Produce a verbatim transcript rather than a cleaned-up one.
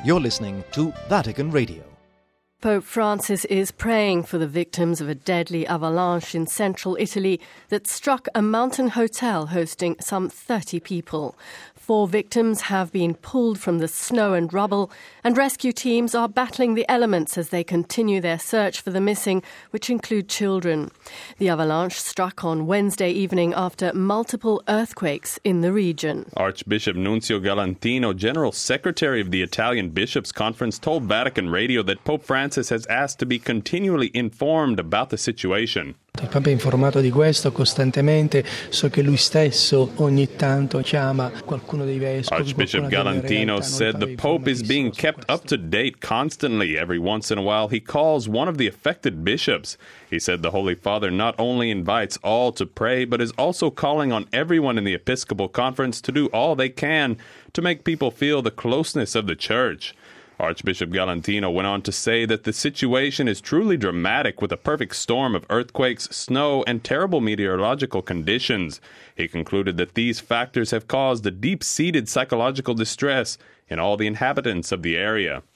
You're listening to Vatican Radio. Pope Francis is praying for the victims of a deadly avalanche in central Italy that struck a mountain hotel hosting some thirty people. Four victims have been pulled from the snow and rubble, and rescue teams are battling the elements as they continue their search for the missing, which include children. The avalanche struck on Wednesday evening after multiple earthquakes in the region. Archbishop Nunzio Galantino, General Secretary of the Italian Bishops' Conference, told Vatican Radio that Pope Francis has asked to be continually informed about the situation. Il Papa è informato di questo costantemente, so che lui stesso ogni tanto chiama qualcuno dei vescovi. Archbishop Galantino said the Pope is being kept up to date constantly. Every once in a while he calls one of the affected bishops. He said the Holy Father not only invites all to pray, but is also calling on everyone in the Episcopal Conference to do all they can to make people feel the closeness of the Church. Archbishop Galantino went on to say that the situation is truly dramatic with a perfect storm of earthquakes, snow, and terrible meteorological conditions. He concluded that these factors have caused a deep-seated psychological distress in all the inhabitants of the area.